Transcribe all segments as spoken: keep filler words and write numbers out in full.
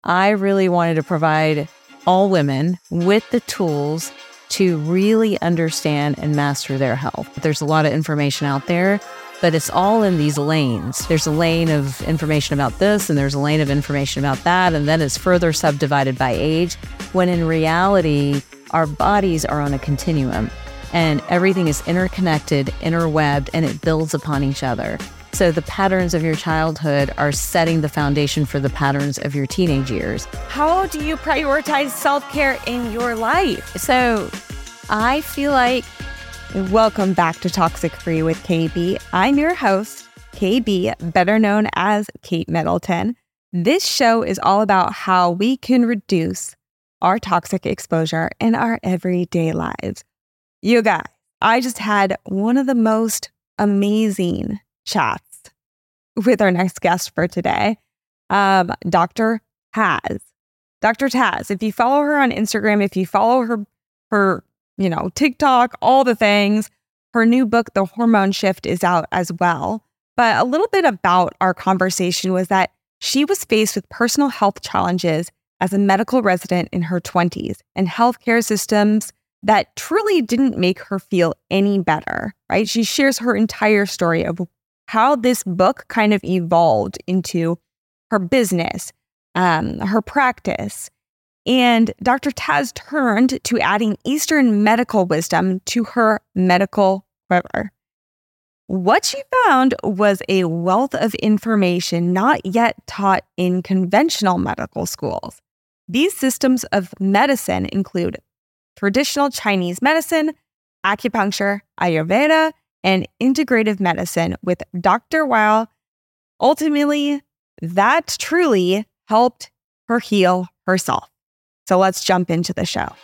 I really wanted to provide all women with the tools to really understand and master their health. There's a lot of information out there, but it's all in these lanes. There's a lane of information about this, and there's a lane of information about that, and then it's further subdivided by age, when in reality, our bodies are on a continuum, and everything is interconnected, interwebbed, and it builds upon each other. So the patterns of your childhood are setting the foundation for the patterns of your teenage years. How do you prioritize self-care in your life? So I feel like... Welcome back to Toxic Free with K B. I'm your host, K B, better known as Kate Middleton. This show is all about how we can reduce our toxic exposure in our everyday lives. You guys, I just had one of the most amazing chats with our next guest for today, um, Doctor Taz. Doctor Taz, if you follow her on Instagram, if you follow her, her, you know, TikTok, all the things, her new book, The Hormone Shift, is out as well. But a little bit about our conversation was that she was faced with personal health challenges as a medical resident in her twenties and healthcare systems that truly didn't make her feel any better, right? She shares her entire story of how this book kind of evolved into her business, um, her practice. And Doctor Taz turned to adding Eastern medical wisdom to her medical quiver. What she found was a wealth of information not yet taught in conventional medical schools. These systems of medicine include traditional Chinese medicine, acupuncture, Ayurveda, and integrative medicine with Doctor Weil. Ultimately, that truly helped her heal herself. So let's jump into the show.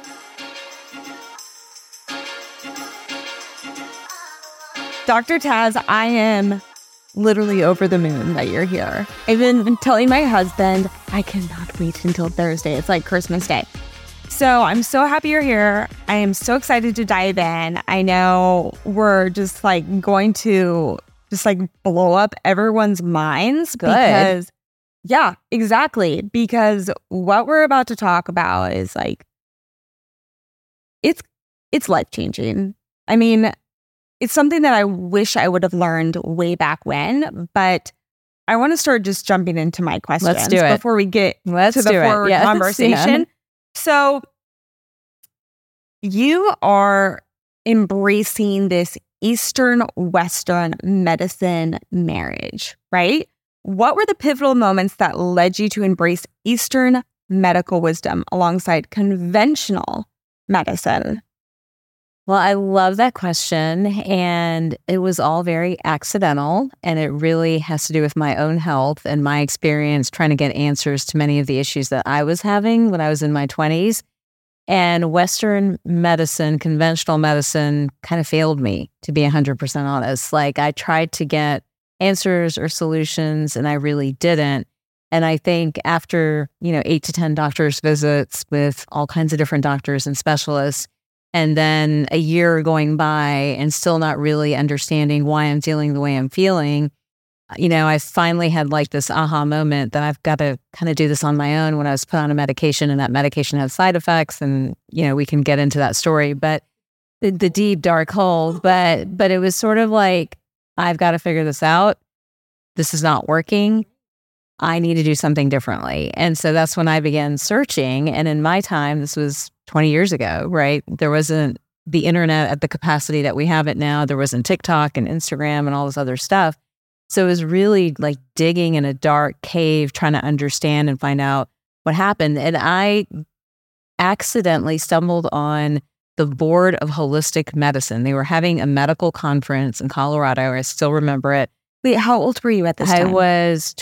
Doctor Taz, I am literally over the moon that you're here. I've been telling my husband, I cannot wait until Thursday. It's like Christmas Day. So I'm so happy you're here. I am so excited to dive in. I know we're just like going to just like blow up everyone's minds. Good. Because, yeah, exactly. Because what we're about to talk about is like, it's, it's life-changing. I mean, it's something that I wish I would have learned way back when, but I want to start just jumping into my questions. Let's do it. Before we get Let's to the do forward it. Yes, conversation. yeah. So you are embracing this Eastern-Western medicine marriage, right? What were the pivotal moments that led you to embrace Eastern medical wisdom alongside conventional medicine? Well, I love that question. And it was all very accidental. And it really has to do with my own health and my experience trying to get answers to many of the issues that I was having when I was in my twenties. And Western medicine, conventional medicine kind of failed me, to be one hundred percent honest. Like I tried to get answers or solutions and I really didn't. And I think after, you know, eight to ten doctor's visits with all kinds of different doctors and specialists, and then a year going by and still not really understanding why I'm feeling the way I'm feeling, you know, I finally had like this aha moment that I've got to kind of do this on my own when I was put on a medication and that medication has side effects. And, you know, we can get into that story, but the, the deep, dark hole. But, but it was sort of like, I've got to figure this out. This is not working. I need to do something differently. And so that's when I began searching. And in my time, this was twenty years ago, right? There wasn't the internet at the capacity that we have it now. There wasn't TikTok and Instagram and all this other stuff. So it was really like digging in a dark cave, trying to understand and find out what happened. And I accidentally stumbled on the Board of Holistic Medicine. They were having a medical conference in Colorado. I still remember it. Wait, how old were you at this I time? I was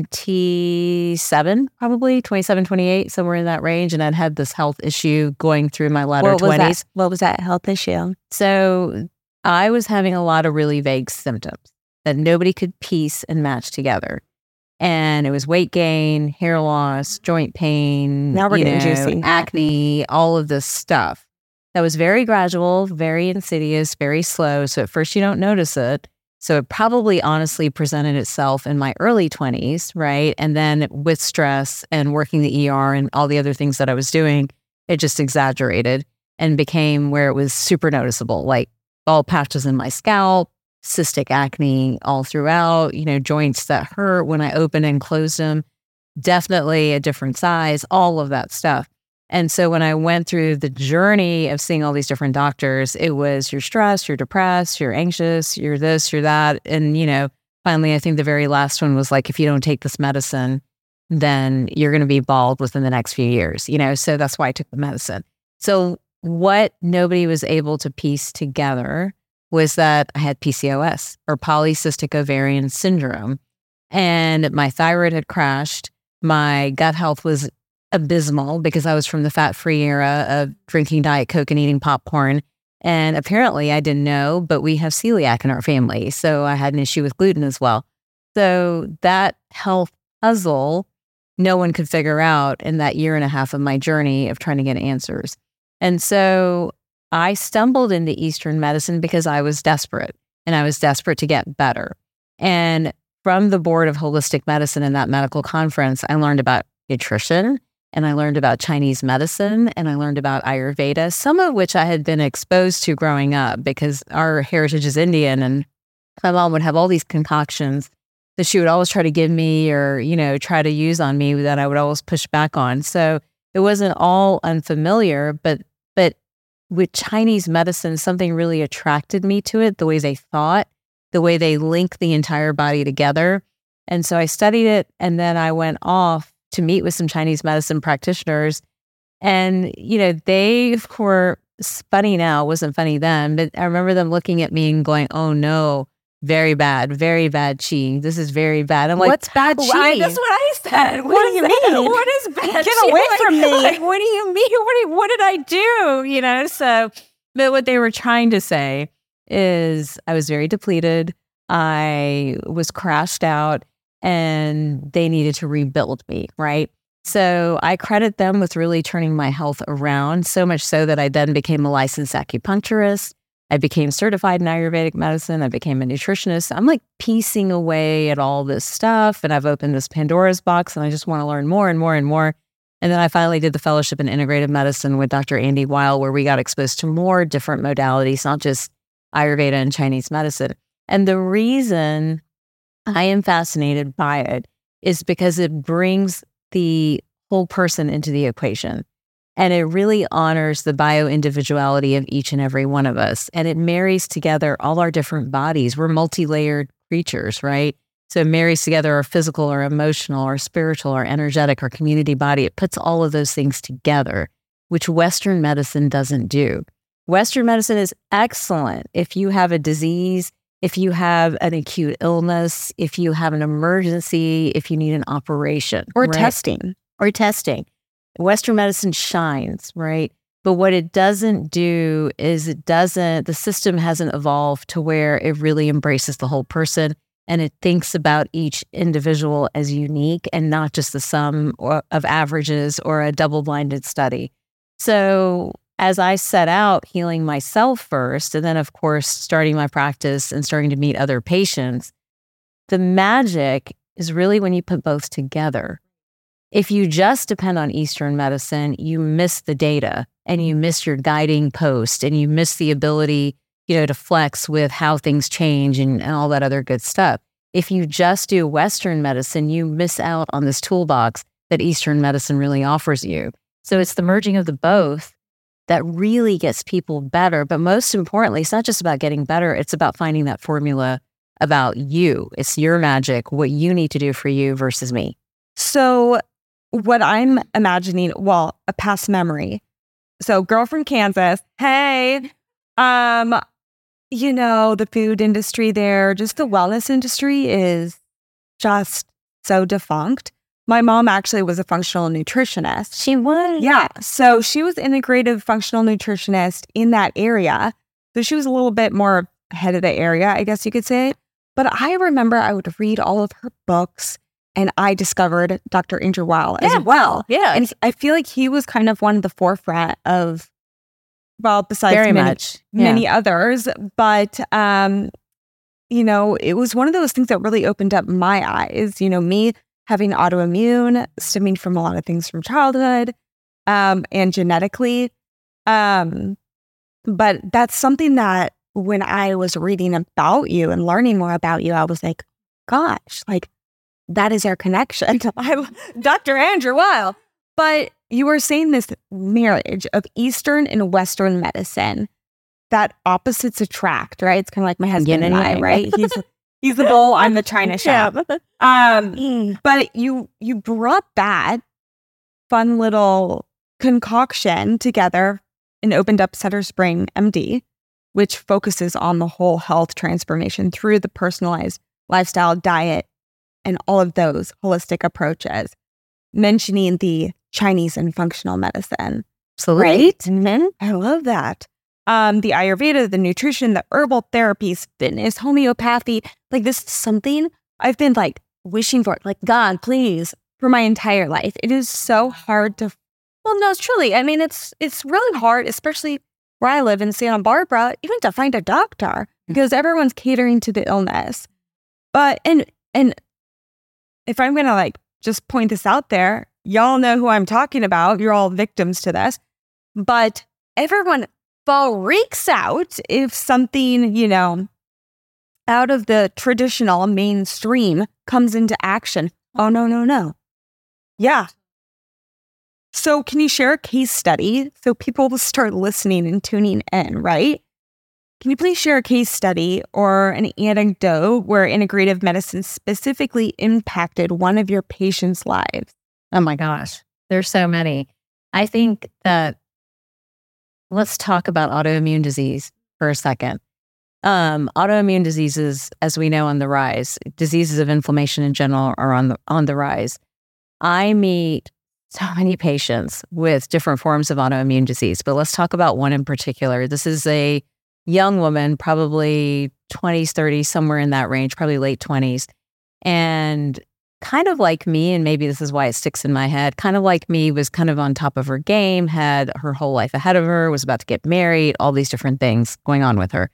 twenty-seven, probably twenty-seven, twenty-eight, somewhere in that range. And I'd had this health issue going through my latter what was twenties. That? What was that health issue? So I was having a lot of really vague symptoms that nobody could piece and match together. And it was weight gain, hair loss, joint pain, now we're you getting know, juicy. acne, all of this stuff. That was very gradual, very insidious, very slow. So at first you don't notice it. So it probably honestly presented itself in my early twenties, right? And then with stress and working the E R and all the other things that I was doing, it just exaggerated and became where it was super noticeable, like bald patches in my scalp, cystic acne all throughout, you know, joints that hurt when I opened and closed them, definitely a different size, all of that stuff. And so when I went through the journey of seeing all these different doctors, it was you're stressed, you're depressed, you're anxious, you're this, you're that. And, you know, finally, I think the very last one was like, if you don't take this medicine, then you're going to be bald within the next few years, you know? So that's why I took the medicine. So what nobody was able to piece together was that I had P C O S, or polycystic ovarian syndrome, and my thyroid had crashed. My gut health was abysmal because I was from the fat-free era of drinking Diet Coke and eating popcorn. And apparently I didn't know, but we have celiac in our family. So I had an issue with gluten as well. So that health puzzle, no one could figure out in that year and a half of my journey of trying to get answers. And so I stumbled into Eastern medicine because I was desperate, and I was desperate to get better. And from the board of holistic medicine in that medical conference, I learned about nutrition, and I learned about Chinese medicine, and I learned about Ayurveda, some of which I had been exposed to growing up because our heritage is Indian, and my mom would have all these concoctions that she would always try to give me or, you know, try to use on me that I would always push back on. So it wasn't all unfamiliar, but but with Chinese medicine, something really attracted me to it, the way they thought, the way they link the entire body together. And so I studied it, and then I went off to meet with some Chinese medicine practitioners. And, you know, they were, funny now, it wasn't funny then, but I remember them looking at me and going, oh no, very bad, very bad chi. This is very bad. I'm like, what's bad chi? Why, that's what I said. What, What do you that? mean? What is bad Get chi? away Like- from me. Like, what do you mean? What, do- what did I do? You know, so, but what they were trying to say is I was very depleted. I was crashed out, and they needed to rebuild me, right? So I credit them with really turning my health around, so much so that I then became a licensed acupuncturist. I became certified in Ayurvedic medicine. I became a nutritionist. I'm like piecing away at all this stuff, and I've opened this Pandora's box, and I just want to learn more and more and more. And then I finally did the fellowship in integrative medicine with Doctor Andy Weil, where we got exposed to more different modalities, not just Ayurveda and Chinese medicine. And the reason I am fascinated by it is because it brings the whole person into the equation. And it really honors the bio-individuality of each and every one of us. And it marries together all our different bodies. We're multi-layered creatures, right? So it marries together our physical, our emotional, our spiritual, our energetic, our community body. It puts all of those things together, which Western medicine doesn't do. Western medicine is excellent if you have a disease, if you have an acute illness, if you have an emergency, if you need an operation. Or right? testing. Or testing. Western medicine shines, right? But what it doesn't do is it doesn't, the system hasn't evolved to where it really embraces the whole person, and it thinks about each individual as unique and not just the sum or, of averages or a double-blinded study. So as I set out healing myself first, and then of course starting my practice and starting to meet other patients, the magic is really when you put both together. If you just depend on Eastern medicine, you miss the data, and you miss your guiding post, and you miss the ability, you know, to flex with how things change and, and all that other good stuff. If you just do Western medicine, you miss out on this toolbox that Eastern medicine really offers you. So it's the merging of the both that really gets people better. But most importantly, it's not just about getting better. It's about finding that formula about you. It's your magic, what you need to do for you versus me. So what I'm imagining, well, a past memory. So girl from Kansas, hey, um, you know, the food industry there, just the wellness industry is just so defunct. My mom actually was a functional nutritionist. She was. Yeah. So she was integrative functional nutritionist in that area. So she was a little bit more ahead of the area, I guess you could say. But I remember I would read all of her books, and I discovered Doctor Andrew Weil Yeah. as well. Yeah. And I feel like he was kind of one of the forefront of, well, besides Very many, much. Yeah. many others. But, um, you know, it was one of those things that really opened up my eyes. You know, me having autoimmune, stemming from a lot of things from childhood um, and genetically. Um, but that's something that when I was reading about you and learning more about you, I was like, gosh, like that is our connection. I, Doctor Andrew Weil. But you were saying this marriage of Eastern and Western medicine, that opposites attract, right? It's kind of like my husband and I, right? He's he's the bowl, I'm the china shop. Yeah. Um, but you you brought that fun little concoction together and opened up Sutter Spring M D, which focuses on the whole health transformation through the personalized lifestyle, diet, and all of those holistic approaches, mentioning the Chinese and functional medicine. Absolutely. Right? Mm-hmm. I love that. Um, the Ayurveda, the nutrition, the herbal therapies, fitness, homeopathy. Like this is something I've been like wishing for. Like, God, please, for my entire life. It is so hard to, well, no, it's truly. I mean, it's it's really hard, especially where I live in Santa Barbara, even to find a doctor because everyone's catering to the illness. But, and, and if I'm going to like just point this out there, y'all know who I'm talking about. You're all victims to this. But everyone freaks out if something, you know, out of the traditional mainstream comes into action. Oh, no, no, no. Yeah. So can you share a case study so people will start listening and tuning in, right? Can you please share a case study or an anecdote where integrative medicine specifically impacted one of your patients' lives? Oh my gosh, there's so many. I think that let's talk about autoimmune disease for a second. Um, autoimmune diseases, as we know, on the rise. Diseases of inflammation in general are on the on the rise. I meet so many patients with different forms of autoimmune disease, but let's talk about one in particular. This is a young woman, probably twenties, thirties, somewhere in that range, probably late twenties. And kind of like me, and maybe this is why it sticks in my head, kind of like me, was kind of on top of her game, had her whole life ahead of her, was about to get married, all these different things going on with her,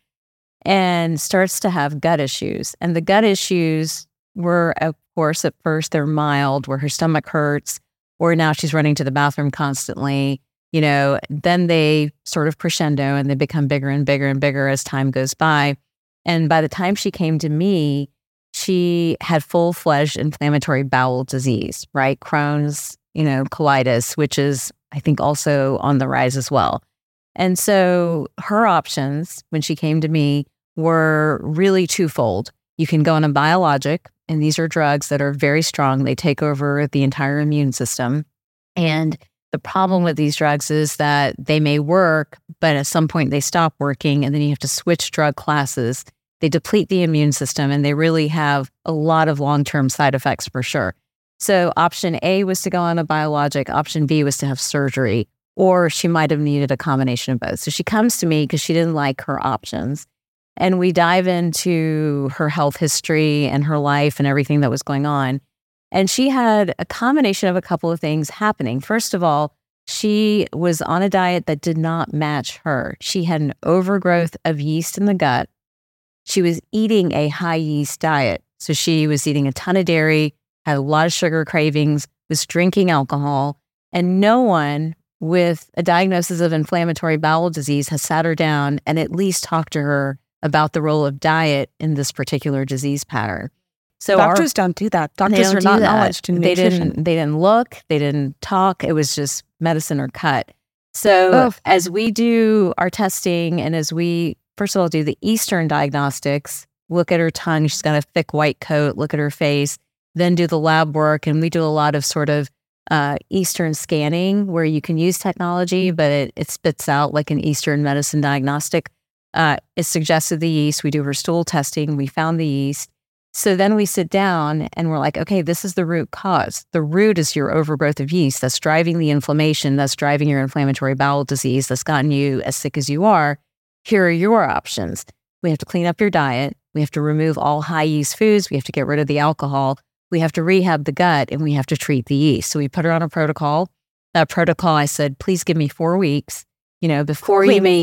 and starts to have gut issues. And the gut issues were, of course, at first they're mild, where her stomach hurts, or now she's running to the bathroom constantly. You know, then they sort of crescendo and they become bigger and bigger and bigger as time goes by. And by the time she came to me, she had full-fledged inflammatory bowel disease, right? Crohn's, you know, colitis, which is, I think, also on the rise as well. And so her options when she came to me were really twofold. You can go on a biologic, and these are drugs that are very strong. They take over the entire immune system. And the problem with these drugs is that they may work, but at some point they stop working, and then you have to switch drug classes. They deplete the immune system, and they really have a lot of long-term side effects for sure. So option A was to go on a biologic. Option B was to have surgery, or she might have needed a combination of both. So she comes to me because she didn't like her options. And we dive into her health history and her life and everything that was going on. And she had a combination of a couple of things happening. First of all, she was on a diet that did not match her. She had an overgrowth of yeast in the gut. She was eating a high yeast diet. So she was eating a ton of dairy, had a lot of sugar cravings, was drinking alcohol, and no one with a diagnosis of inflammatory bowel disease has sat her down and at least talked to her about the role of diet in this particular disease pattern. So doctors our, don't do that. Doctors are not knowledgeable in they nutrition. Didn't, they didn't look, they didn't talk. It was just medicine or cut. So oh. as we do our testing and as we, first of all, do the Eastern diagnostics, look at her tongue, she's got a thick white coat, look at her face, then do the lab work. And we do a lot of sort of uh, Eastern scanning where you can use technology, but it, it spits out like an Eastern medicine diagnostic. Uh, it suggested the yeast. We do her stool testing. We found the yeast. So then we sit down and we're like, okay, this is the root cause. The root is your overgrowth of yeast that's driving the inflammation, that's driving your inflammatory bowel disease, that's gotten you as sick as you are. Here are your options. We have to clean up your diet. We have to remove all high yeast foods. We have to get rid of the alcohol. We have to rehab the gut, and we have to treat the yeast. So we put her on a protocol. That protocol, I said, please give me four weeks, you know, before Wait, you meet.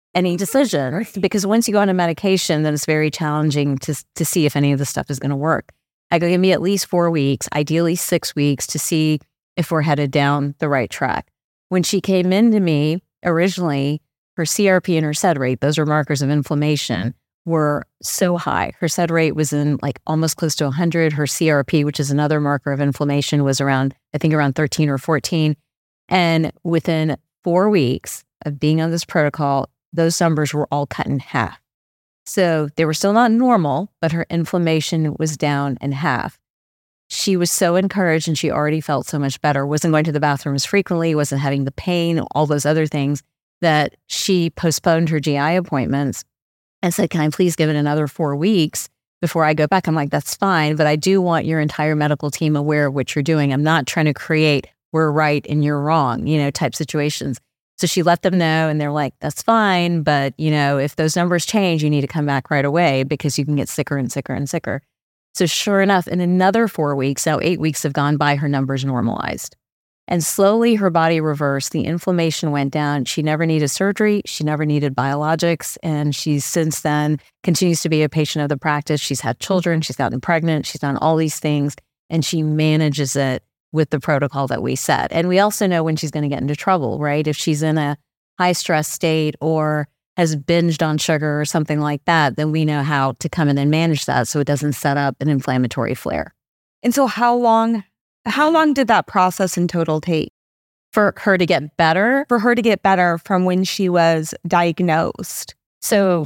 any decision, because once you go on a medication, then it's very challenging to to see if any of the stuff is going to work. I go, give me at least four weeks, ideally six weeks, to see if we're headed down the right track. When she came into me originally, her C R P and her SED rate, those are markers of inflammation, were so high. Her SED rate was in like almost close to one hundred. Her C R P, which is another marker of inflammation, was around, I think around thirteen or fourteen. And within four weeks of being on this protocol, those numbers were all cut in half. So they were still not normal, but her inflammation was down in half. She was so encouraged and she already felt so much better, wasn't going to the bathroom as frequently, wasn't having the pain, all those other things, that she postponed her G I appointments and said, can I please give it another four weeks before I go back? I'm like, that's fine, but I do want your entire medical team aware of what you're doing. I'm not trying to create we're right and you're wrong, you know, type situations. So she let them know and they're like, that's fine. But, you know, if those numbers change, you need to come back right away because you can get sicker and sicker and sicker. So sure enough, in another four weeks, now eight weeks have gone by, her numbers normalized. And slowly her body reversed. The inflammation went down. She never needed surgery. She never needed biologics. And she's since then continues to be a patient of the practice. She's had children. She's gotten pregnant. She's done all these things. And she manages it with the protocol that we set. And we also know when she's going to get into trouble, right? If she's in a high stress state or has binged on sugar or something like that, then we know how to come in and manage that so it doesn't set up an inflammatory flare. And so how long, how long did that process in total take? For her to get better? For her to get better from when she was diagnosed. So,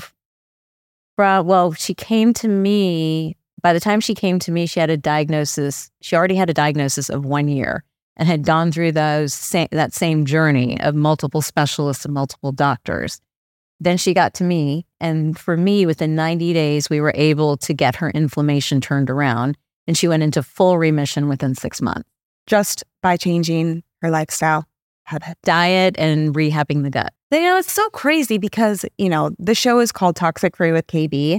well, she came to me. By the time she came to me, she had a diagnosis. She already had a diagnosis of one year and had gone through those sa- that same journey of multiple specialists and multiple doctors. Then she got to me. And for me, within ninety days, we were able to get her inflammation turned around. And she went into full remission within six months. Just by changing her lifestyle habit, diet, and rehabbing the gut. You know, it's so crazy because, you know, the show is called Toxic Free with K B.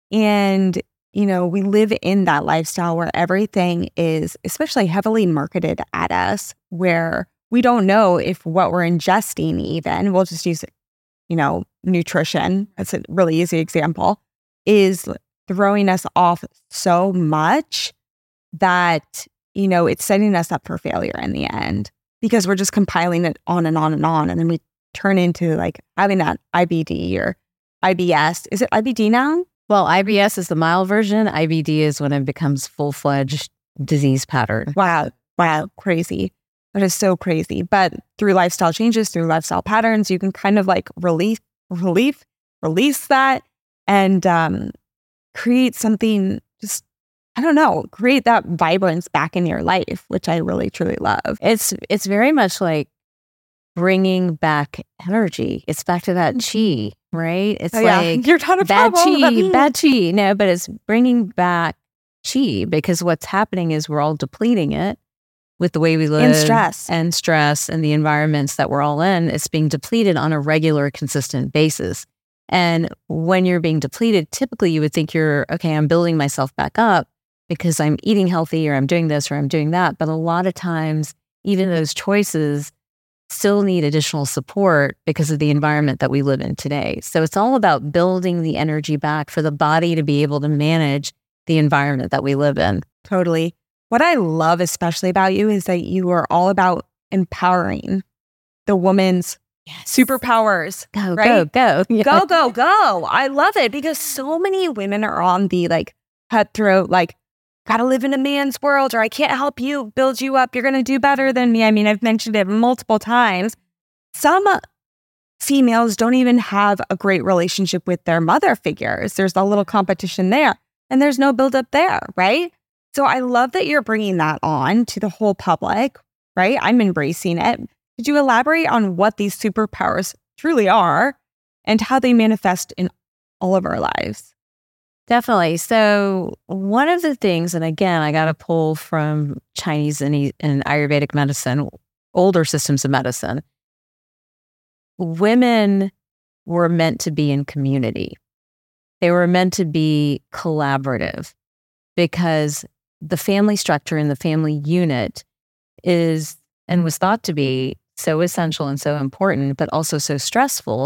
And you know, we live in that lifestyle where everything is especially heavily marketed at us, where we don't know if what we're ingesting even, we'll just use, you know, nutrition, that's a really easy example, is throwing us off so much that, you know, it's setting us up for failure in the end because we're just compiling it on and on and on. And then we turn into like having that I B D or I B S. Is it I B D now? Well, I B S is the mild version. I B D is when it becomes full-fledged disease pattern. Wow. Wow. Crazy. That is so crazy. But through lifestyle changes, through lifestyle patterns, you can kind of like release, relief, release that and um, create something just, I don't know, create that vibrance back in your life, which I really, truly love. It's, it's very much like bringing back energy. It's back to that chi, right? It's oh, like yeah. You're not a bad problem. chi, bad chi. No, but it's bringing back chi because what's happening is we're all depleting it with the way we live and stress and stress and the environments that we're all in. It's being depleted on a regular, consistent basis. And when you're being depleted, typically you would think you're, okay, I'm building myself back up because I'm eating healthy or I'm doing this or I'm doing that. But a lot of times, even those choices still need additional support because of the environment that we live in today. So it's all about building the energy back for the body to be able to manage the environment that we live in. Totally. What I love especially about you is that you are all about empowering the woman's yes. superpowers. Go, right? go, go. Yeah. Go, go, go. I love it because so many women are on the like cutthroat, like, gotta live in a man's world or I can't help you, build you up. You're going to do better than me. I mean, I've mentioned it multiple times. Some females don't even have a great relationship with their mother figures. There's a little competition there and there's no buildup there, right? So I love that you're bringing that on to the whole public, right? I'm embracing it. Could you elaborate on what these superpowers truly are and how they manifest in all of our lives? Definitely. So one of the things, and again, I got a pull from Chinese and, and Ayurvedic medicine, older systems of medicine. Women were meant to be in community. They were meant to be collaborative because the family structure and the family unit is and was thought to be so essential and so important, but also so stressful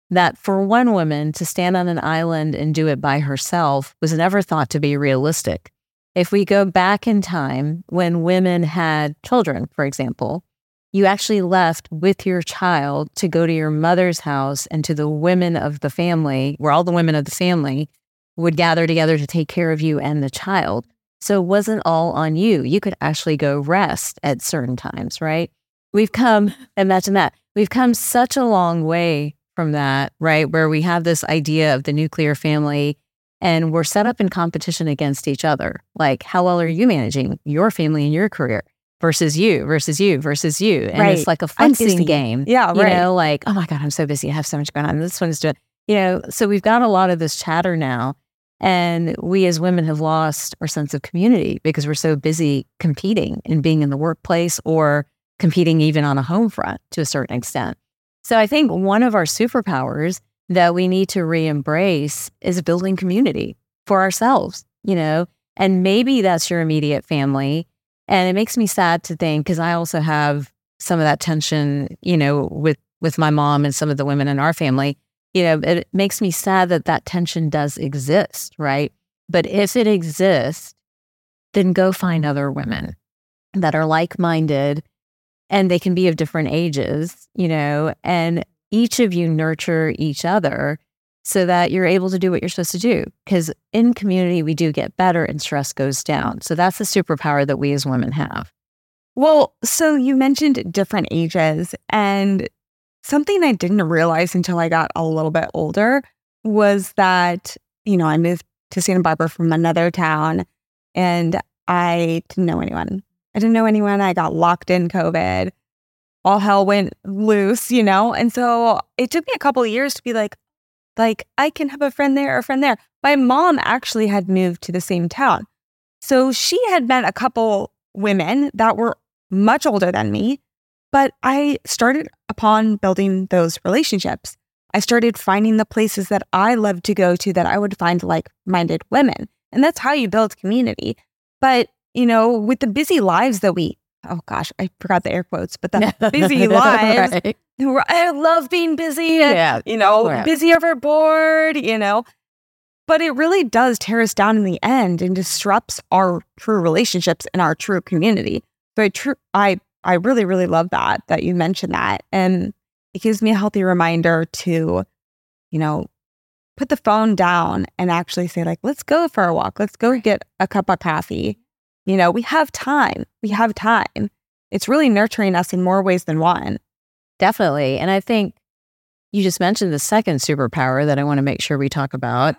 that for one woman to stand on an island and do it by herself was never thought to be realistic. If we go back in time when women had children, for example, you actually left with your child to go to your mother's house and to the women of the family, where all the women of the family would gather together to take care of you and the child. So it wasn't all on you. You could actually go rest at certain times, right? We've come, imagine that, we've come such a long way from that, right? Where we have this idea of the nuclear family and we're set up in competition against each other. Like, how well are you managing your family and your career versus you, versus you, versus you? And Right. it's like a I'm fencing busy. game. Yeah, You right. know, like, oh my God, I'm so busy. I have so much going on. This one's doing, you know, so we've got a lot of this chatter now. And we as women have lost our sense of community because we're so busy competing and being in the workplace or competing even on a home front to a certain extent. So I think one of our superpowers that we need to re-embrace is building community for ourselves, you know, and maybe that's your immediate family. And it makes me sad to think, because I also have some of that tension, you know, with, with my mom and some of the women in our family. You know, it makes me sad that that tension does exist, right? But if it exists, then go find other women that are like-minded, and they can be of different ages, you know, and each of you nurture each other so that you're able to do what you're supposed to do. Because in community, we do get better and stress goes down. So that's the superpower that we as women have. Well, so you mentioned different ages, and something I didn't realize until I got a little bit older was that, you know, I moved to Santa Barbara from another town and I didn't know anyone. I didn't know anyone. I got locked in COVID. All hell went loose, you know? And so it took me a couple of years to be like, like, I can have a friend there or a friend there. My mom actually had moved to the same town. So she had met a couple women that were much older than me. But I started upon building those relationships. I started finding the places that I loved to go to that I would find like-minded women. And that's how you build community. But, you know, with the busy lives that we, oh gosh, I forgot the air quotes, but the busy lives, Right. I love being busy, Yeah. you know, Yeah. busy overboard, you know. But it really does tear us down in the end and disrupts our true relationships and our true community. So I, tr- I I really, really love that, that you mentioned that. And it gives me a healthy reminder to, you know, put the phone down and actually say, like, let's go for a walk. Let's go get a cup of coffee. You know, we have time. We have time. It's really nurturing us in more ways than one. Definitely. And I think you just mentioned the second superpower that I want to make sure we talk about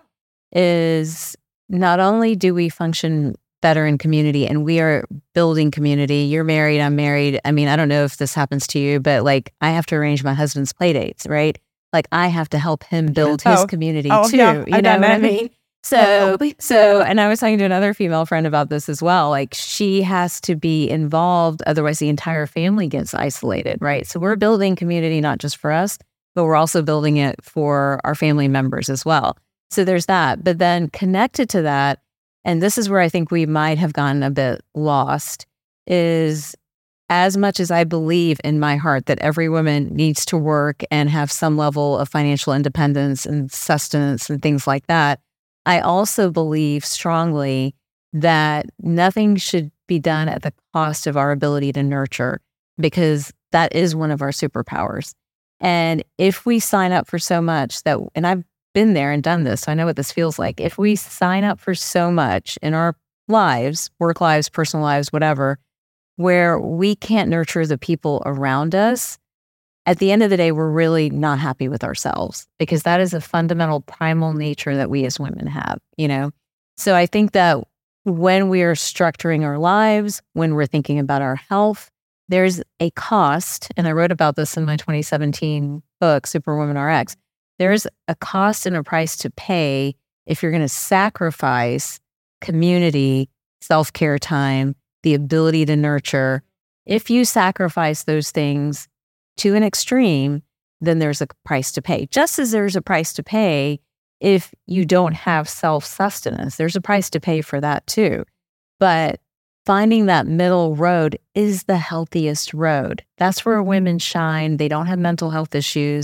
is not only do we function better in community and we are building community. You're married, I'm married. I mean, I don't know if this happens to you, but like I have to arrange my husband's play dates, right? Like I have to help him build his Oh. community Oh, too. yeah, You I've know done what I that. mean? So, so, and I was talking to another female friend about this as well. Like she has to be involved. Otherwise the entire family gets isolated, right? So we're building community, not just for us, but we're also building it for our family members as well. So there's that. But then connected to that, and this is where I think we might have gotten a bit lost, is as much as I believe in my heart that every woman needs to work and have some level of financial independence and sustenance and things like that, I also believe strongly that nothing should be done at the cost of our ability to nurture, because that is one of our superpowers. And if we sign up for so much that, and I've been there and done this, so I know what this feels like. If we sign up for so much in our lives, work lives, personal lives, whatever, where we can't nurture the people around us, at the end of the day, we're really not happy with ourselves, because that is a fundamental primal nature that we as women have, you know? So I think that when we are structuring our lives, when we're thinking about our health, there's a cost, and I wrote about this in my twenty seventeen book, Superwoman R X. There's a cost and a price to pay if you're going to sacrifice community, self-care time, the ability to nurture. If you sacrifice those things to an extreme, then there's a price to pay. Just as there's a price to pay if you don't have self-sustenance, there's a price to pay for that too. But finding that middle road is the healthiest road. That's where women shine. They don't have mental health issues.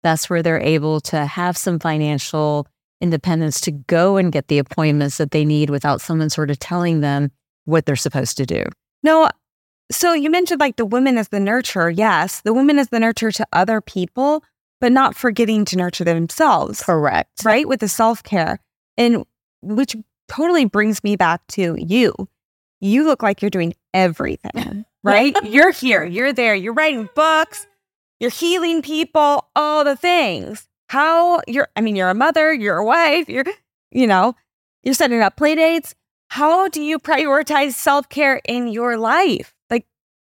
That's where they're able to have some financial independence to go and get the appointments that they need without someone sort of telling them what they're supposed to do. No, so you mentioned like the woman as the nurturer. Yes, the woman is the nurturer to other people, but not forgetting to nurture themselves. Correct. Right? With the self-care. And which totally brings me back to you. You look like you're doing everything, right? You're here, you're there, you're writing books, you're healing people, all the things. How you're, I mean, you're a mother, you're a wife, you're, you know, you're setting up play dates. How do you prioritize self-care in your life? Like,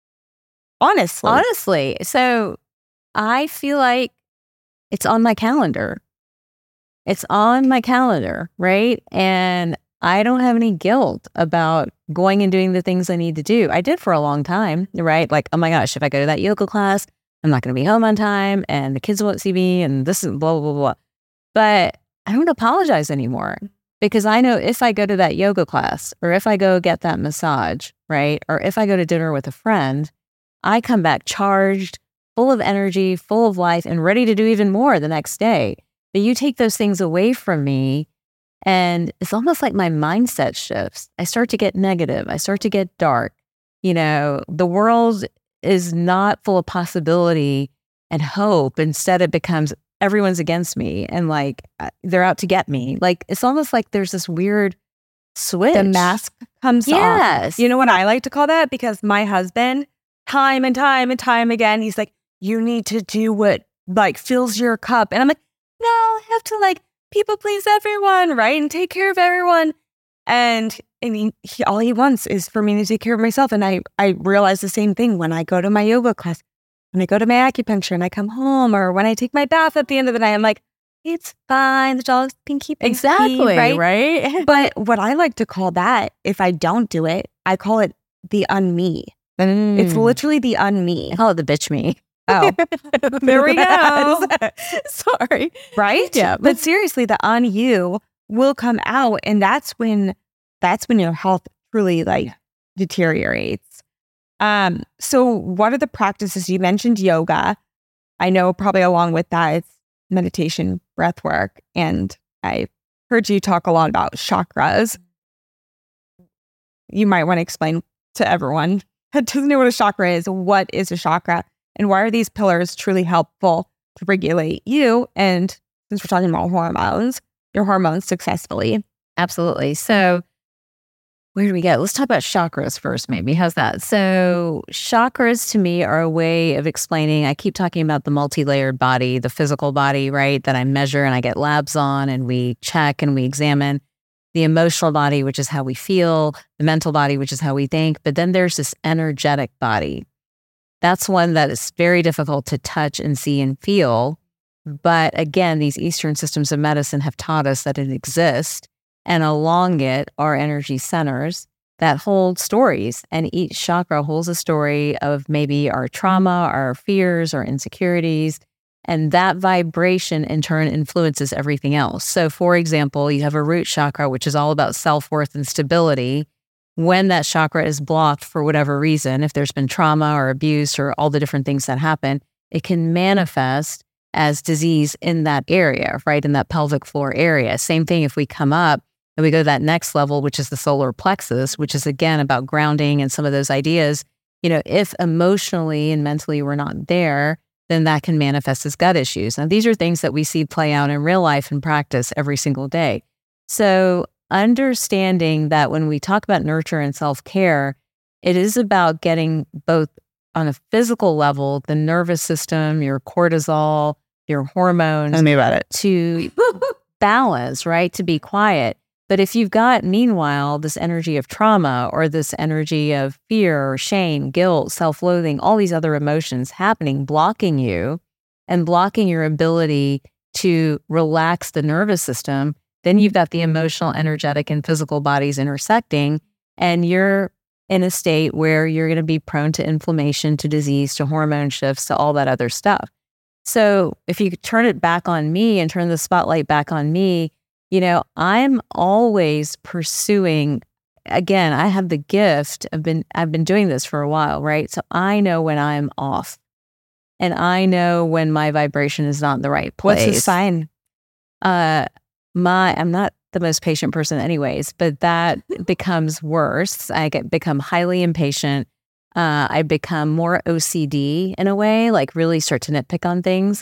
honestly. Honestly. So I feel like it's on my calendar. It's on my calendar, right? And I don't have any guilt about going and doing the things I need to do. I did for a long time, right? Like, oh my gosh, if I go to that yoga class, I'm not going to be home on time and the kids won't see me and this is blah, blah, blah, blah. But I don't apologize anymore because I know if I go to that yoga class or if I go get that massage, right? Or if I go to dinner with a friend, I come back charged, full of energy, full of life, and ready to do even more the next day. But you take those things away from me, and it's almost like my mindset shifts. I start to get negative. I start to get dark. You know, the world is not full of possibility and hope. Instead, it becomes everyone's against me and like they're out to get me. Like it's almost like there's this weird switch. The mask comes off. Yes. You know what I like to call that? Because my husband, time and time and time again, he's like, you need to do what like fills your cup. And I'm like, no, I have to like people please everyone, right? And take care of everyone. And I mean, he, all he wants is for me to take care of myself. And I, I realize the same thing when I go to my yoga class, when I go to my acupuncture and I come home, or when I take my bath at the end of the night, I'm like, it's fine. The dogs can keep exactly pee, right? right. But what I like to call that, if I don't do it, I call it the un-me. Mm. It's literally the un-me. I call it the bitch me. Oh, there we go. Sorry. Right? Yeah. But seriously, the un-you will come out. And that's when, that's when your health truly like deteriorates. Um, so what are the practices? You mentioned yoga. I know probably along with that, it's meditation, breath work. And I heard you talk a lot about chakras. You might want to explain to everyone that doesn't know what a chakra is. What is a chakra? And why are these pillars truly helpful to regulate you? And since we're talking about hormones, your hormones successfully. Absolutely. So where do we go? Let's talk about chakras first, maybe. How's that? So chakras to me are a way of explaining, I keep talking about the multi-layered body, the physical body, right? That I measure and I get labs on and we check and we examine. The emotional body, which is how we feel, the mental body, which is how we think. But then there's this energetic body. That's one that is very difficult to touch and see and feel. But again, these Eastern systems of medicine have taught us that it exists. And along it are energy centers that hold stories. And each chakra holds a story of maybe our trauma, our fears, our insecurities. And that vibration in turn influences everything else. So for example, you have a root chakra, which is all about self-worth and stability. When that chakra is blocked for whatever reason, if there's been trauma or abuse or all the different things that happen, it can manifest as disease in that area, right? In that pelvic floor area. Same thing if we come up and we go to that next level, which is the solar plexus, which is again about grounding and some of those ideas. You know, if emotionally and mentally we're not there, then that can manifest as gut issues. Now, these are things that we see play out in real life and practice every single day. So understanding that when we talk about nurture and self-care, it is about getting both on a physical level, the nervous system, your cortisol, your hormones. Tell me about it. To balance, right? To be quiet. But if you've got, meanwhile, this energy of trauma or this energy of fear or shame, guilt, self-loathing, all these other emotions happening, blocking you and blocking your ability to relax the nervous system, then you've got the emotional, energetic, and physical bodies intersecting, and you're in a state where you're going to be prone to inflammation, to disease, to hormone shifts, to all that other stuff. So if you turn it back on me and turn the spotlight back on me, you know, I'm always pursuing, again, I have the gift of been, I've been doing this for a while, right? So I know when I'm off. And I know when my vibration is not in the right place. What's the sign? Uh, my, I'm not the most patient person anyways, but that becomes worse. I get become highly impatient. Uh, I become more O C D in a way, like really start to nitpick on things.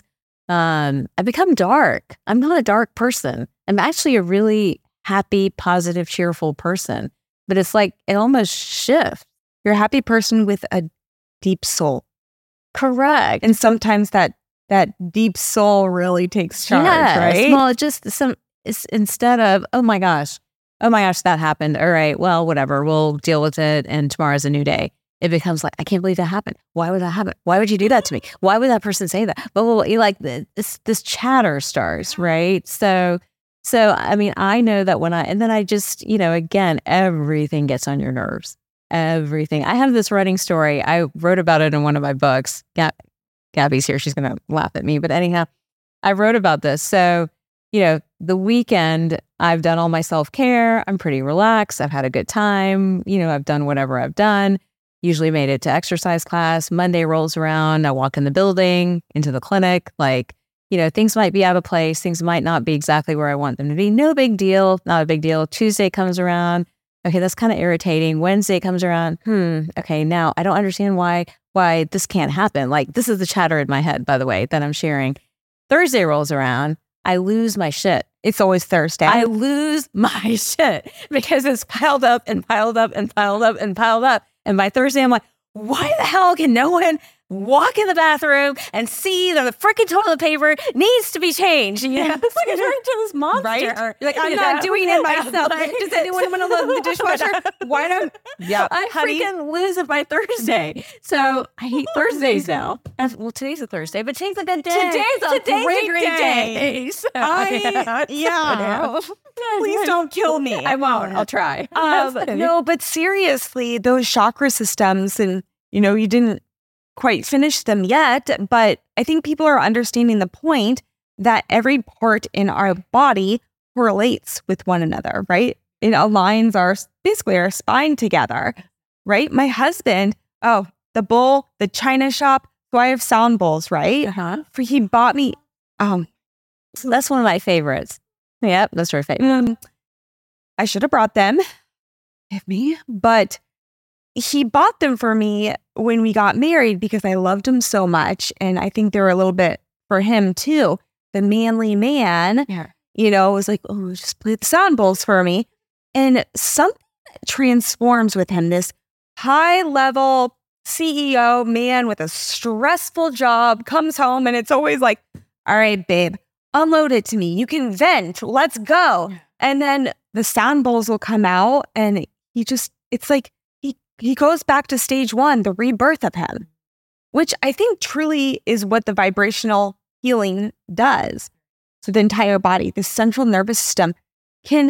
Um, I become dark. I'm not a dark person. I'm actually a really happy, positive, cheerful person. But it's like it almost shifts. You're a happy person with a deep soul. Correct. And sometimes that that deep soul really takes charge, yes. right? Well, it just some it's instead of, oh my gosh, oh my gosh, that happened. All right, well, whatever. We'll deal with it. And tomorrow's a new day. It becomes like, I can't believe that happened. Why would that happen? Why would you do that to me? Why would that person say that? But well, you like this this chatter starts, right? So so I mean, I know that when I and then I just, you know, again, everything gets on your nerves. Everything. I have this running story. I wrote about it in one of my books. Gab- Gabby's here. She's going to laugh at me. But anyhow, I wrote about this. So, you know, the weekend, I've done all my self-care. I'm pretty relaxed. I've had a good time. You know, I've done whatever I've done. Usually made it to exercise class. Monday rolls around. I walk in the building, into the clinic. Like, you know, things might be out of place. Things might not be exactly where I want them to be. No big deal. Not a big deal. Tuesday comes around. Okay, that's kind of irritating. Wednesday comes around. Hmm. Okay, now I don't understand why why this can't happen. Like, this is the chatter in my head, by the way, that I'm sharing. Thursday rolls around. I lose my shit. It's always Thursday. I lose my shit because it's piled up and piled up and piled up and piled up. And by Thursday, I'm like, why the hell can no one walk in the bathroom and see that the freaking toilet paper needs to be changed? You know, it's like I turned into this monster. Right? You're like, I'm you not know? doing it myself. Like, Does anyone want to load the dishwasher? Why don't? Yeah, I honey. freaking lose it by Thursday. So I hate Thursdays now. As, well, today's a Thursday, but today's a good day. Today's a today's great a great day. day. So, I, yeah. Please don't kill me. I won't. I'll try. Um, no, but seriously, those chakra systems, and you know, you didn't quite finish them yet, but I think people are understanding the point that every part in our body correlates with one another, right? It aligns our, basically our spine together, right? My husband, oh, the bowl, the china shop, so I have sound bowls, right? Uh-huh. For he bought me, um, So that's one of my favorites. Yep, that's her favorite. um, I should have brought them with me, but he bought them for me when we got married because I loved him so much. And I think they were a little bit for him too. The manly man, Yeah. you know, was like, oh, just play the sound bowls for me. And something transforms with him, this high level C E O man with a stressful job comes home and it's always like, all right, babe, unload it to me. You can vent. Let's go. And then the sound bowls will come out and he just, it's like, he, he goes back to stage one, the rebirth of him, which I think truly is what the vibrational healing does. So the entire body, the central nervous system can,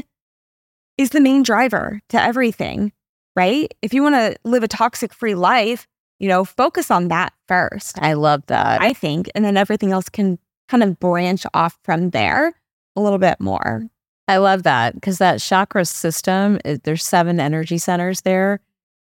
is the main driver to everything, right? If you want to live a toxic free life, you know, focus on that first, I love that. I think. And then everything else can kind of branch off from there a little bit more. I love that because that chakra system, is, there's seven energy centers there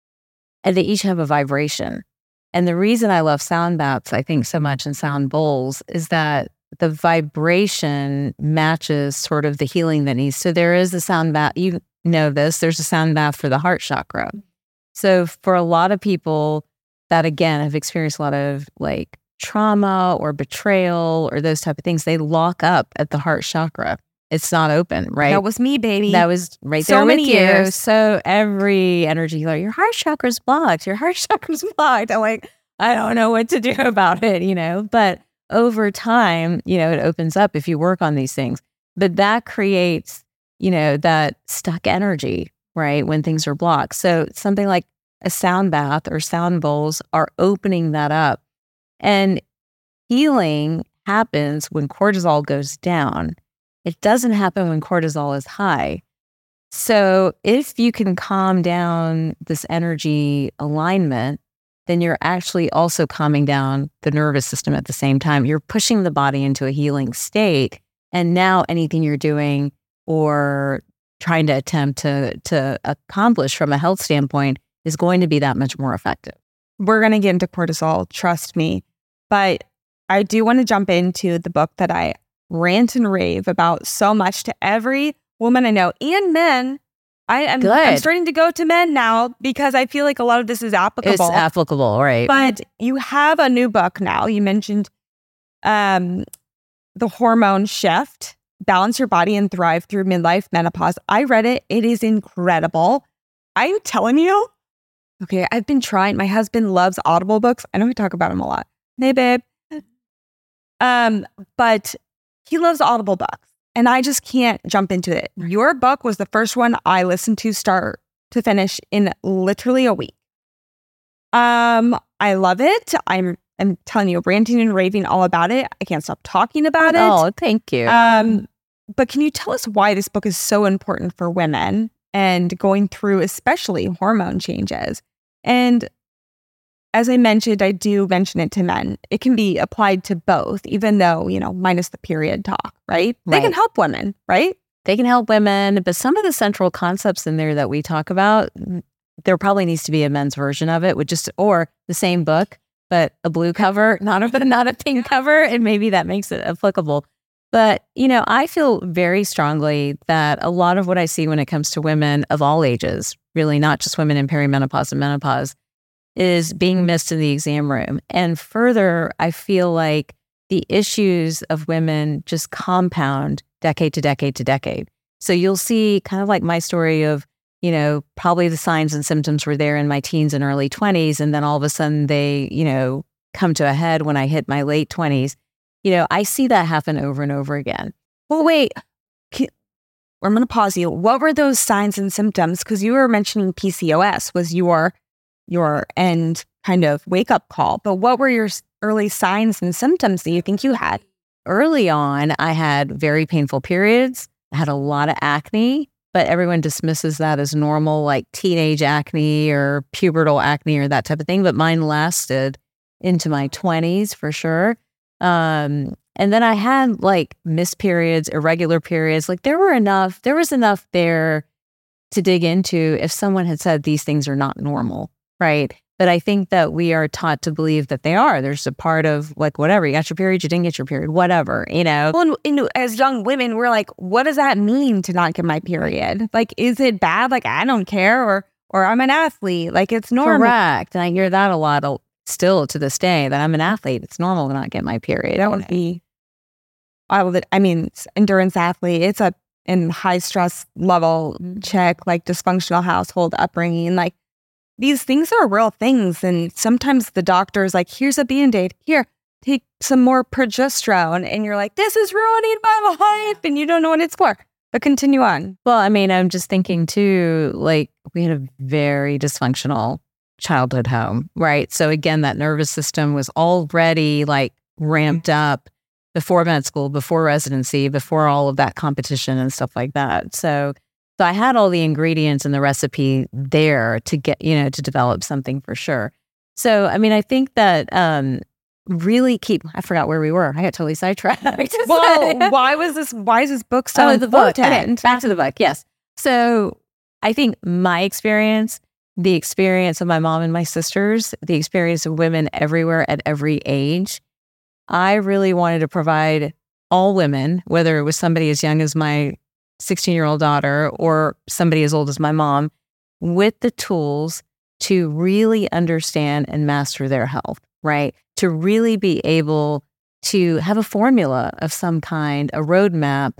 and they each have a vibration. And the reason I love sound baths, I think, so much and sound bowls is that the vibration matches sort of the healing that needs. So there is a sound bath, you know this, there's a sound bath for the heart chakra. So for a lot of people that, again, have experienced a lot of like trauma or betrayal or those type of things, they lock up at the heart chakra. It's not open, right? That was me, baby. That was right So there many with you. years. So every energy healer, your heart chakra's blocked. Your heart chakra's blocked. I'm like, I don't know what to do about it, you know? But over time, you know, it opens up if you work on these things. But that creates, you know, that stuck energy, right? When things are blocked. So something like a sound bath or sound bowls are opening that up. And healing happens when cortisol goes down. It doesn't happen when cortisol is high. So if you can calm down this energy alignment, then you're actually also calming down the nervous system at the same time. You're pushing the body into a healing state. And now anything you're doing or trying to attempt to, to accomplish from a health standpoint is going to be that much more effective. We're going to get into cortisol, trust me. But I do want to jump into the book that I rant and rave about so much to every woman I know and men. I am I'm starting to go to men now because I feel like a lot of this is applicable. It's applicable, right? But you have a new book now. You mentioned um, The Hormone Shift, Balance Your Body and Thrive Through Midlife Menopause. I read it. It is incredible. I'm telling you. Okay, I've been trying. My husband loves Audible books. I know we talk about him a lot. Hey, babe. Um, but he loves Audible books. And I just can't jump into it. Your book was the first one I listened to start to finish in literally a week. Um, I love it. I'm I'm telling you, ranting and raving all about it. I can't stop talking about it. Oh, thank you. Um, but can you tell us why this book is so important for women and going through especially hormone changes? And as I mentioned, I do mention it to men. It can be applied to both, even though, you know, minus the period talk, right? They Right. can help women, right? They can help women, but some of the central concepts in there that we talk about, there probably needs to be a men's version of it with just, or the same book, but a blue cover, not a, not a pink cover, and maybe that makes it applicable. But, you know, I feel very strongly that a lot of what I see when it comes to women of all ages, really not just women in perimenopause and menopause, is being missed in the exam room. And further, I feel like the issues of women just compound decade to decade to decade. So you'll see kind of like my story of, you know, probably the signs and symptoms were there in my teens and early twenties. And then all of a sudden they, you know, come to a head when I hit my late twenties. You know, I see that happen over and over again. Well, wait, can, I'm going to pause you. What were those signs and symptoms? Because you were mentioning P C O S was your your end kind of wake up call. But what were your early signs and symptoms that you think you had? Early on, I had very painful periods. I had a lot of acne, but everyone dismisses that as normal, like teenage acne or pubertal acne or that type of thing. But mine lasted into my twenties for sure. Um, and then I had like missed periods, irregular periods. Like there were enough, there was enough there to dig into if someone had said these things are not normal, right? But I think that we are taught to believe that they are. There's a part of like, whatever, you got your period, you didn't get your period, whatever, you know? Well, and, and as young women, we're like, what does that mean to not get my period? Like, is it bad? Like, I don't care. Or, or I'm an athlete. Like, it's normal. Correct. And I hear that a lot uh, still to this day, that I'm an athlete. It's normal to not get my period. That would be, I would, I mean, endurance athlete, it's a in high stress level check, like dysfunctional household upbringing, like, these things are real things. And sometimes the doctor's like, here's a Band-Aid. Here, take some more progesterone. And you're like, this is ruining my life. And you don't know what it's for. But continue on. Well, I mean, I'm just thinking too, like we had a very dysfunctional childhood home, right? So again, that nervous system was already like ramped up before med school, before residency, before all of that competition and stuff like that. So So I had all the ingredients and the recipe there to get, you know, to develop something for sure. So, I mean, I think that um, really keep, I forgot where we were. I got totally sidetracked. Well, why was this, why is this book so oh, the book. important? Okay, back to the book, yes. So I think my experience, the experience of my mom and my sisters, the experience of women everywhere at every age, I really wanted to provide all women, whether it was somebody as young as my sixteen-year-old daughter or somebody as old as my mom, with the tools to really understand and master their health, right? To really be able to have a formula of some kind, a roadmap,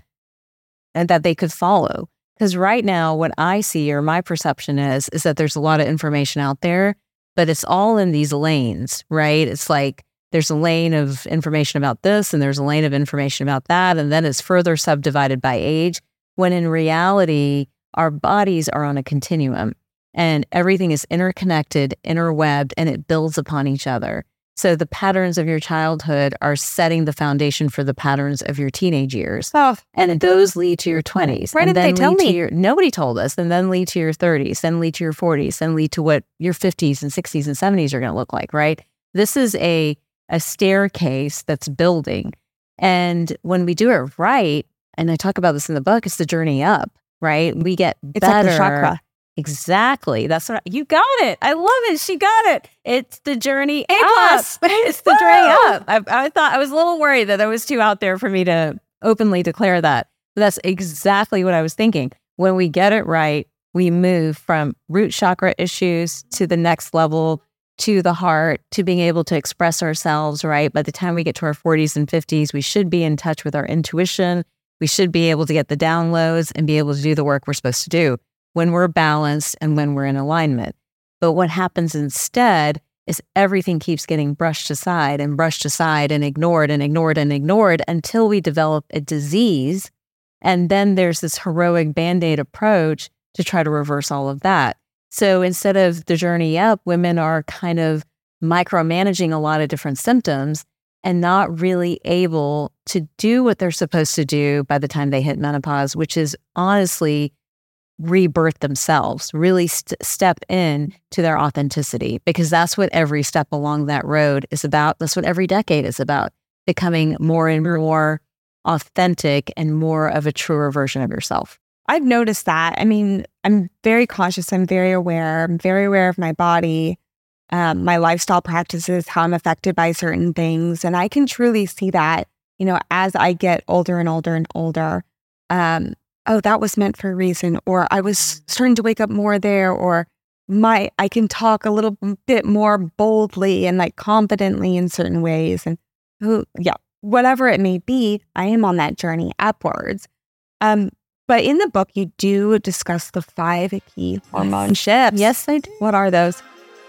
and that they could follow. Because right now, what I see or my perception is, is that there's a lot of information out there, but it's all in these lanes, right? It's like there's a lane of information about this and there's a lane of information about that. And then it's further subdivided by age. When in reality, our bodies are on a continuum and everything is interconnected, interwebbed, and it builds upon each other. So the patterns of your childhood are setting the foundation for the patterns of your teenage years. Oh, and those lead to your twenties. Why and didn't then they tell lead to me? Your, nobody told us. And then lead to your thirties, then lead to your forties, then lead to what your fifties and sixties and seventies are going to look like, right? This is a, a staircase that's building. And when we do it right, and I talk about this in the book, it's the journey up, right? We get it's better. like the chakra. Exactly. That's what I, you got it. I love it. She got it. It's the journey A up. plus. It's the journey up. I, I thought I was a little worried that I was too out there for me to openly declare that. But that's exactly what I was thinking. When we get it right, we move from root chakra issues to the next level, to the heart, to being able to express ourselves, right? By the time we get to our forties and fifties, we should be in touch with our intuition. We should be able to get the downloads and be able to do the work we're supposed to do when we're balanced and when we're in alignment. But what happens instead is everything keeps getting brushed aside and brushed aside and ignored and ignored and ignored until we develop a disease. And then there's this heroic Band-Aid approach to try to reverse all of that. So instead of the journey up, women are kind of micromanaging a lot of different symptoms and not really able to do what they're supposed to do by the time they hit menopause, which is honestly rebirth themselves, really st- step in to their authenticity, because that's what every step along that road is about. That's what every decade is about, becoming more and more authentic and more of a truer version of yourself. I've noticed that. I mean, I'm very conscious. I'm very aware. I'm very aware of my body, um, my lifestyle practices, how I'm affected by certain things. And I can truly see that, you know, as I get older and older and older, um, oh, that was meant for a reason, or I was starting to wake up more there, or my, I can talk a little bit more boldly and like confidently in certain ways. And oh, yeah, whatever it may be, I am on that journey upwards. Um, But in the book, you do discuss the five key hormone shifts. Yes, I do. What are those?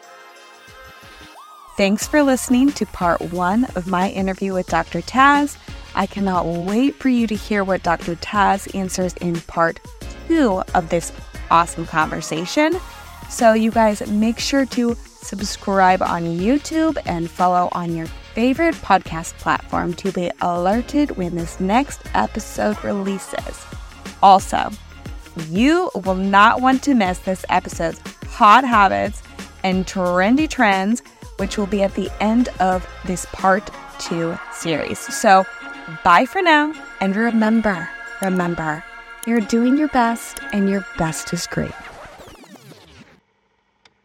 Thanks for listening to part one of my interview with Doctor Taz. I cannot wait for you to hear what Doctor Taz answers in part two of this awesome conversation. So you guys make sure to subscribe on YouTube and follow on your favorite podcast platform to be alerted when this next episode releases. Also, you will not want to miss this episode's hot habits and trendy trends, which will be at the end of this part two series. So bye for now. And remember, remember, you're doing your best and your best is great.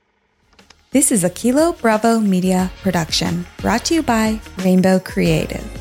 This is a Kilo Bravo Media production brought to you by Rainbow Creative.